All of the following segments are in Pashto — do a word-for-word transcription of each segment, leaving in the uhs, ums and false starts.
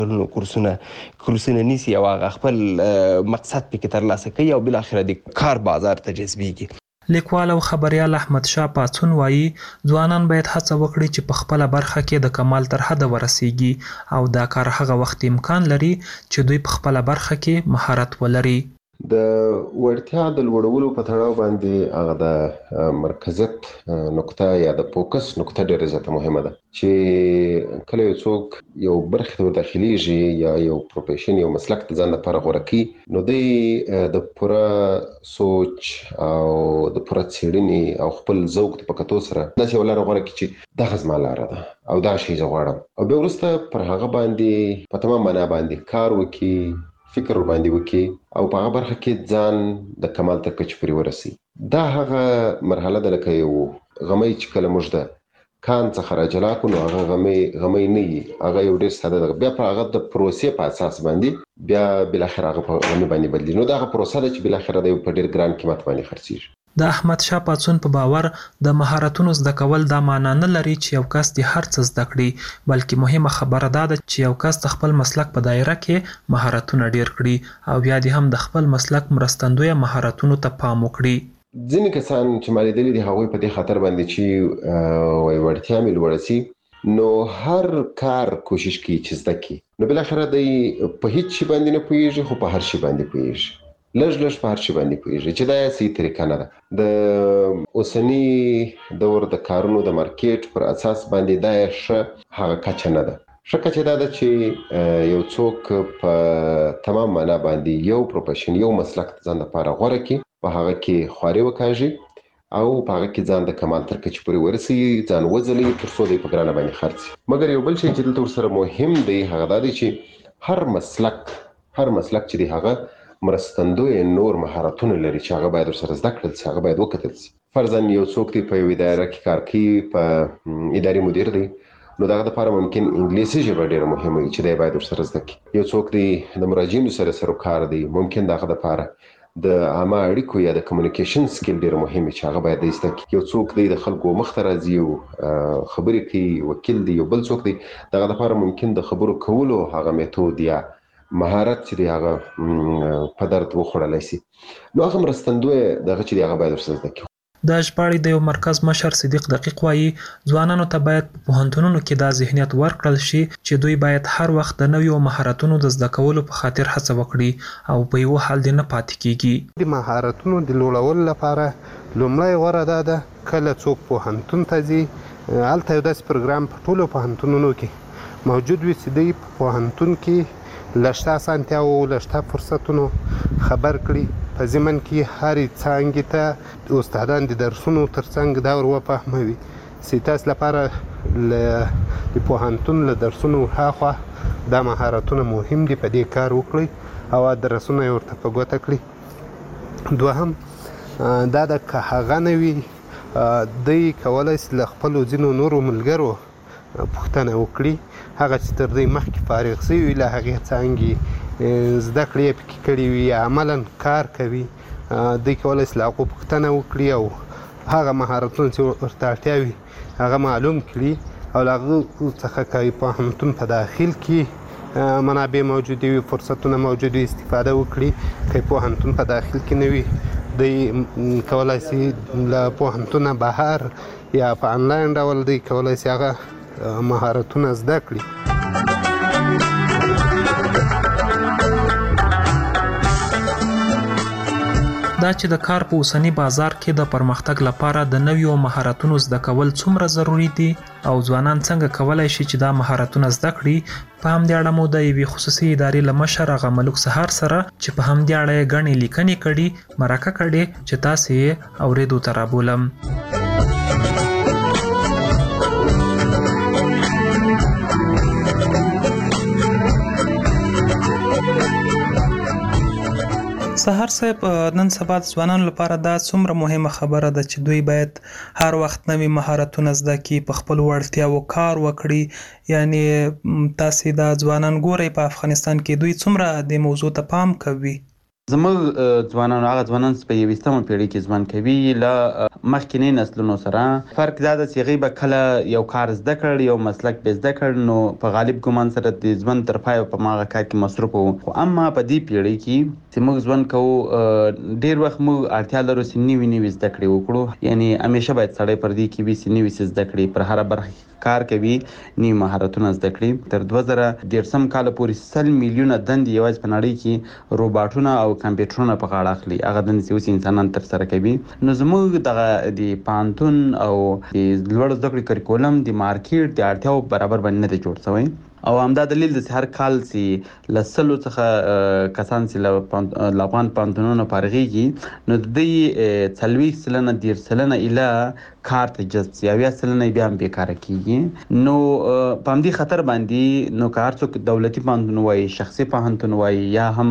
نو کورسونه کورسونه نیسي او هغه خپل مقصد پکې ترلاسه کوي او بل اخر د کار بازار ته جذبېږي. لیکوال او خبریال احمد شاه پاڅون وایي ځوانان باید هڅه وکړي چې په خپله برخه کې د کمال تر حده ورسیږي او دا کار هغه وخت امکان لري چې دوی په خپله برخه کې مهارت ولري. د وړتیا د لوړولو په تړاو باندې هغه د مرکزیت نقطه یا د فوکس نقطه ډېره زیاته مهمه ده چې کله یو څوک یو برخه ته داخليږي یا یو پروفیشن یو مسلک ته ځان لپاره غوره کوي نو دی د پوره سوچ او د پوره څېړنې او خپل ذوق په کتو سره داسې یو لاره غوره کړي چې دغه زما لاره ده او دا شی زه غواړم او بیا وروسته پر هغه باندې په تمام معنا باندې کار وکړي، فکر باندې وکي او په هغه برخه کې ځان د کمال تر کچې پورې ورسي. دا هغه مرحله ده لکه یو غمی چې کله موږ د کان څخه راجلا کړو نو هغه غمی غمی نه وي، هغه یو ډېر ساده ده. بیا په هغه د پروسې په اساس باندې بیا بالاخره هغه په غمی باندې بدلېږي. نو دا هغه پروسه ده چې بالاخره د یو په ډېر ګران قیمت باندې خرڅېږي. د احمد شاه پاڅون په باور د مهارتونو زده کول دا معنا نه لري چې یو کس د هر څه زده کړي، بلکې مهمه خبره دا ده چې یو کس د خپل مسلک په دایره کې مهارتونه ډیر کړي او بیا دې هم د خپل مسلک مرستندوی مهارتونو ته پام وکړي. ځینې کسان چې ما لیدلي دي هغوی په دې خاطر باندې چې وایي وړتیا مې لوړه سي نو هر کار کوشش کوي چې زده کړي، نو بالاخره دی په هیڅ شي باندې نه پوهېږي خو په هر شي باندې پوهېږي، لږ لږ په هر شي باندې پوهېږي چې دا یې صحیح طریقه نه ده. د اوسني دور د کارونو د مارکیټ پر اساس باندې دا یې ښه هغه کچه نه ده. ښه کچه دا ده چې یو څوک په تمام معنا باندې یو پروفیشن یو مسلک ځان لپاره غوره کړي، په هغه کې خواري وکاږي او په هغه کې ځان د کمال تر کچې پورې ورسي، ځان وځلوي تر څو دی په ګرانه باندې خرڅ شي. مګر یو بل شی چې دلته ورسره مهم دی هغه دا دی چې هر مسلک هر مسلک چې دی هغه مرستندوی نور مهارتونه لري چې هغه باید ورسره زده کړل شي، هغه باید وکتل شي. فرضاً یو څوک دی په یوه اداره کې کار کوي، په اداري مدیر دی، نو دغه لپاره ممکن انګلیسي ژبه ډېره مهمه وي چې دی باید ورسره زده کړي. یو څوک دی د مراجعینو سره سروکار دی، ممکن دغه لپاره د عامه اړیکو یا د کمیونیکیشن سکیل ډېر مهم چې هغه باید زده کړي. یو څوک دی د خلکو مخ ته راځي او خبرې کوي، وکیل دی. یو بل څوک دی دغه لپاره ممکن د خبرو کولو هغه میتود یا مهارت چې دی هغه په درد وخوړلی سي، نو هغه مرستندوی دغه چې دی هغه باید ورسره زده کړي. د ژباړې د یو مرکز مشر صدیق دقیق وایي ځوانانو ته باید په پوهنتونونو کې دا ذهنیت ورکړل شي چې دوی باید هر وخت د نویو مهارتونو د زده کولو په خاطر هڅه وکړي او په یوه حال دې نه پاتې کیږي. د مهارتونو د لوړولو لپاره لومړی غوره دا ده کله څوک پوهنتون ته ځي هلته یو داسې پروګرام په ټولو پوهنتونونو کې موجود وي چې دوی په پوهنتون کې لشته اسانتیاو لشته فرصتونو خبر کړي، په ضمن کې هرې څانګې ته استادان د درسونو ترڅنګ دا ور وفهموي چې تاسو لپاره د پوهنتون له درسونو هاخوا دا مهارتونه مهم دي، په دې کار وکړئ او درسونه یې ورته په ګوته کړي. دوهم دا د که هغه نه وي دوی کولی شي له خپلو ځینو نورو ملګرو پوښتنه وکړي، هغه چې تر دوی مخکې فارغ شوي وي له هغې څانګې زده کړې یې پکې کړي وي، عملا کار کوي، دوی کولی شي له هغو پوښتنه وکړي او هغه مهارتونه چې ورته اړتیا وي هغه معلوم کړي او له هغو څخه که پوهنتون په داخل کې منابع موجودې وي، فرصتونه موجود وي، استفاده وکړي. که پوهنتون په داخل کې نه وي دوی کولی شي له پوهنتونه بهر یا په انلاین ډول دوی کولی شي هغه مهارتونه زده کړي. دا چې د کار په اوسني بازار کې د پرمختګ لپاره د نویو مهارتونو زده کول څومره ضروري دي او ځوانان څنګه کولی شي چې دا مهارتونه زده کړي، په همدې اړه مو د یوې خصوصي ادارې له مشر هغه ملک سهار سره چې په همدې اړه یې ګڼې لیکنې کړي مرکه کړې چې تاسې یې اورېدو ته رابولم. سهار صاحب، نن سبا د ځوانانو لپاره دا څومره مهمه خبره ده چې دوی باید هر وخت نوي مهارتونه زده کړي، په خپلو وړتیاوو کار وکړي. یعنی تاسې دا ځوانان ګورئ په افغانستان کې دوی څومره د موضوع ته پام کوي؟ زموږ ځوانان هغه ځوانان چې په یویشتمه پیړۍ کې ژوند کوي له مخکینی نسلونو سره فرق دا ده چې هغوی به کله یو کار زده کړ، یو مسلک به زده کړ، نو په غالب ګمان سره د ژوند تر پایه په هماغه کار کې مصروف وو. خو اما په دې پیړۍ کې چې موږ ژوند کوو، ډېر وخت موږ اړتیا لرو چې نوي نوي زده کړې وکړو. یعنې همیشه باید سړی پر دې کې وي چې نوي څه زده کړي، پر هره برخه کار کوي، نوي مهارتونه زده کړي. تر دوه زره دېرشم کاله پورې سل میلیونه دندې یوازې په نړۍ کې روباټونه او کمپیوټرونه په غاړه اخلي، هغه دندې چې اوس انسانان ترسره کوي. نو زموږ دغه د پوهنتون او د لوړو زده کړو کریکولم د مارکیټ د اړتیاو برابر باندې نه دی جوړ شوی. او همدا دلیل د هر کال چې له سلو څخه کسان چې له افغان پوهنتونونو فارغېږي، نو د دوی څلوېښت سلنه دېرش سلنه ایله کار ته جذب شي، اویا سلنه بیا هم بیکاره کېږي. نو په همدې خطر باندې نو که هر څوک دولتي پوهنتون وایي، شخصي پوهنتون وایي، یا هم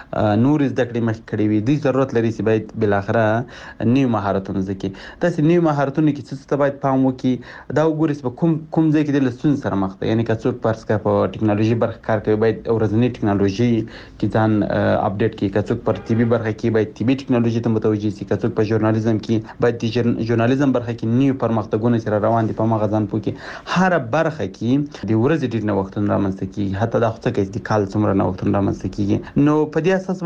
نور زده کړې مخکې کړې وي، دوی ضرورت لري چې باید بالاخره نوي مهارتونه زده کړي. داسې نوي مهارتونه کې څه ته باید پام وکړي، دا وګوري چې په کوم کوم ځای کې دی له ستونزې سره مخ دی. یعنې که څوک فرض کړه په ټکنالوژي برخه کار کوي، باید ورځنۍ ټکنالوژي کې ځان اپډیټ کړي. که څوک پر طبي برخه کې باید طبي ټکنالوژي ته متوجه شي. که څوک په ژورنالیزم کې باید د ژورنالیزم برخه کې نوي پرمختګونه چې را روان دي په هماغه ځان پوه کړي. هره برخه کې د ورځې ډېر نوښتونه رامنځته کېږي، حتی دا خو څه کوي چې د کال څومره نوښتونه رامنځته کېږي. نو په دې اساس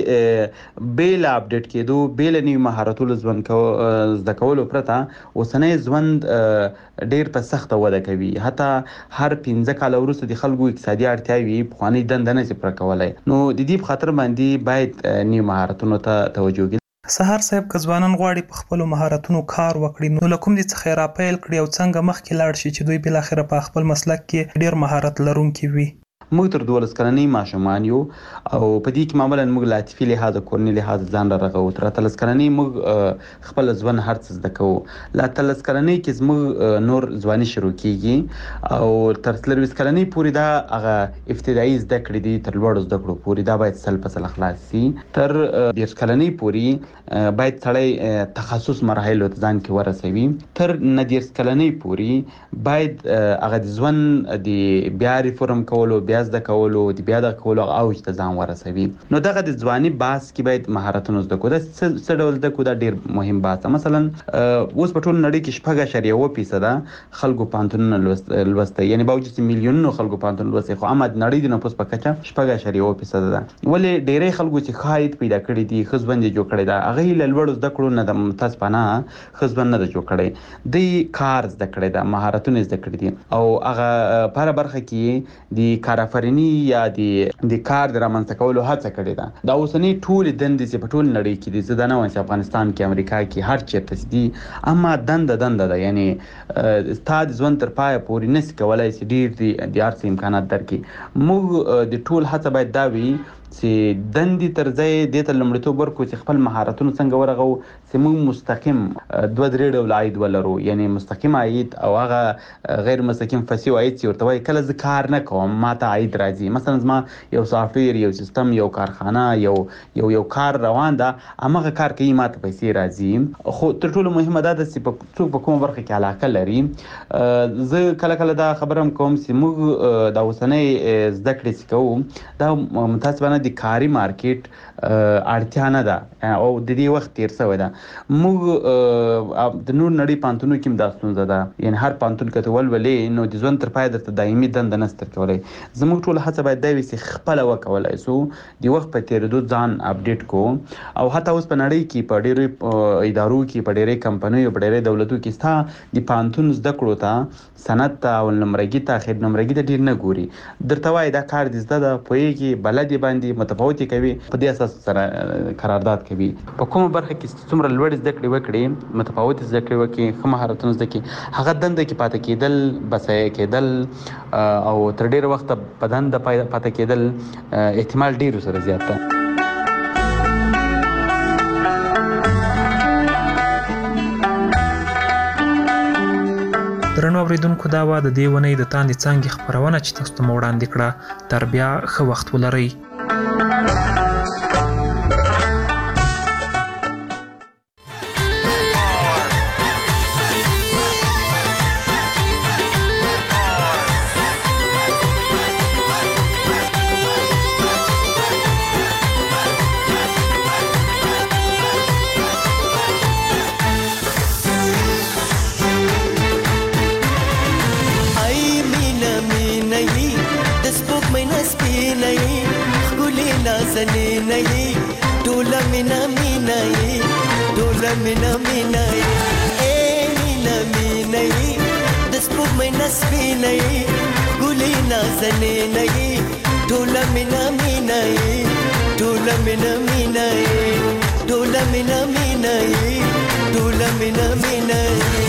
باندې بې له اپډیټ کېدو، بې له نوي مهارتونو ژوند کو زده کولو پرته اوسنی ژوند ډېر په سخته وده کوي. حتی هر پنځه کاله وروسته د خلکو اقتصادي اړتیاوې پخوانۍ دنده نه شي پوره کولی. نو د دې په خاطر باندې باید نوي مهارتونو ته توجه وکړي. سهار صاحب که ځوانان غواړي په خپلو مهارتونو کار وکړي، نو له کوم دې څخه یې راپیل کړي او څنګه مخکې لاړ شي چې دوی بالاخره په خپل مسلک کې ډېر مهارت لرونکي وي؟ موږ تر دولس کلنۍ ماشومان یو او په دې کې معمولا موږ له عاطفي لحاظه، کورني لحاظه ځان را رغوو. تر اتلس کلنۍ موږ خپل ژوند هر څه زده کوو. له اتلس کلنۍ کې زموږ نور ځواني شروع کېږي او تر څلرویشت کلنۍ پورې دا هغه ابتدایي زده کړې دي، تر لوړو زده کړو پورې دا باید سل په سل خلاص شي. تر دېرش کلنۍ پورې باید سړی تخصص مراحلو ته ځان کې ورسوي. تر نه دېرش کلنۍ پورې باید هغه د ژوند د بیا ریفورم کولو، بیا زده کولو، د بیا دغه کولو اوج ته ځان ورسوي. نو دغه د ځواني بحث کې باید مهارتونه زده کړو. دا څه ډول زده کړو؟ دا ډېر مهم بحث. مثلا اوس په ټوله نړۍ کې شپږ اعشاریه اوه فیصده خلکو پوهنتونونه لوستی، یعنې باوجود چې میلیونونو خلکو پوهنتون لوستی، خو اما د نړۍ د نفوس په کچه شپږ اعشاریه اوه فیصده ده. ولې ډېری خلکو چې ښه عاید پیدا کړي دي، ښه ژوند یې جوړ کړی ده، هغوی له لوړو زده کړو نه د متاسفانه ښه ژوند نه ده جوړ کړی. دوی کار زده کړی ده، مهارتونه زده کړي دي، او هغه په هره برخه کې د کارآفریني یا د د کار د رامنځته کولو هڅه کړې ده. دا اوسنۍ ټولې دندې چې په ټول نړۍ کې دي، زه دا نه وایم چې افغانستان کې، امریکا کې، هر چېرته چې دي، اما دنده دنده ده. یعنې ستا د ژوند تر پایه پورې نشي کولی چې ډېر د هر څه امکانات درکړي. موږ د ټول هڅه باید دا وي چې دندې تر ځای دې ته لومړیتوب ورکړو چې خپل مهارتونه څنګه ورغوو چې موږ مستقیم دوه درې ډوله عاید ولرو. یعنې مستقیم عاید او هغه غیر مستقیم فسیو عاید چې ورته وایي. کله زه کار نه کوم ما ته عاید راځي، مثلا زما یو سافټویر، یو سیستم، یو کارخانه، یو یو یو کار روان ده، هماغه کار کوي، ما ته پیسې راځي. خو تر ټولو مهمه دا ده چې څوک په کومه برخه کې علاقه لري. زه کله کله دا خبره هم کوم چې موږ دا اوسنۍ زده کړې چې کوو، دا متاسفانه د کاري مارکیټ اړتیا نه ده او د دې وخت تیر شوی ده. موږ د نور نړۍ پوهنتونونو کې هم دا ستونزه ده. یعنې هر پوهنتون که ته ولولې، نو د ژوند تر پایه درته دایمي دنده نه شي درکولی. زموږ ټوله هڅه باید دا وي چې خپله وکولی شو، د وخت په تېرېدو ځان اپډیټ کړو. او حتی اوس په نړۍ کې په ډېرو ادارو کې، په ډېرې کمپنیو، په ډېرې دولتو کې ستا د پوهنتون زده کړو ته، سند ته، اول نمرګي ته، اخر نمرګي ته ډېر نه ګوري. درته وایي دا کار دې زده ده، پوهېږي، بلد یې باندې متفاوتې کوي، په دې اساس سره قرارداد کوي. په کومه برخه کې څومره لوړې زده کړې وکړي، متفاوتې زده کړې وکړي، ښه مهارتونه زده کړي، هغه دنده کې پاتې کېدل، بسایه کېدل او تر ډېره وخته په دنده پاتې کېدل احتمال ډېر سره زیات ده. درنو اوریدونکو، دا وه د دې اونۍ د تاندې څانګې خپرونه چې تاسو ته مو وړاندې کړه. تر بیا ښه وخت ولرئ. نازنین ای ټوله مینا مینا ای ټوله مینا مینا ای اے مینا مینا ای د سپوږمۍ نسبین ای ګلې نازنین ای ټوله مینا مینا ای ټوله مینا مینا ای ټوله مینا مینا ای ټوله مینا مینا ای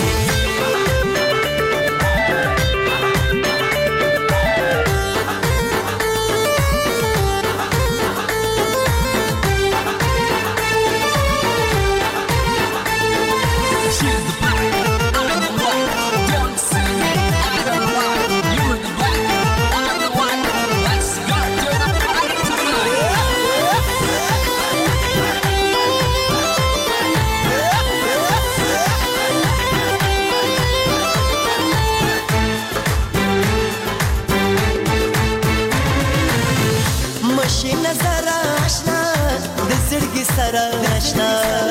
آشنا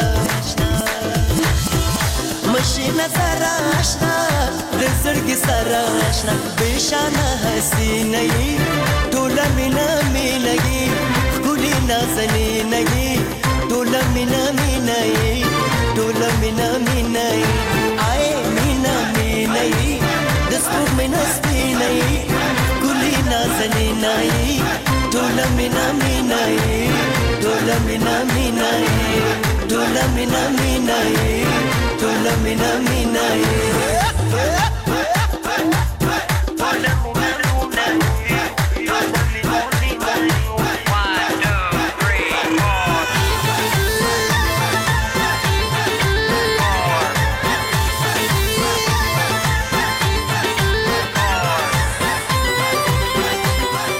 مشي نظر آشنا د زړګي سره آشنا بشانه حسینه ای ټوله مینا مینا ای ګلې نازنینه ای ټوله مینا مینا ای ټوله مینا مینا ای آی مینا مینا ای د سپوږمۍ نسبینه ای ګلې نازنینه ای ټوله مینا مینا ای ټوله مینا مینا ای ټوله مینا مینا ای ټوله مینا مینا ای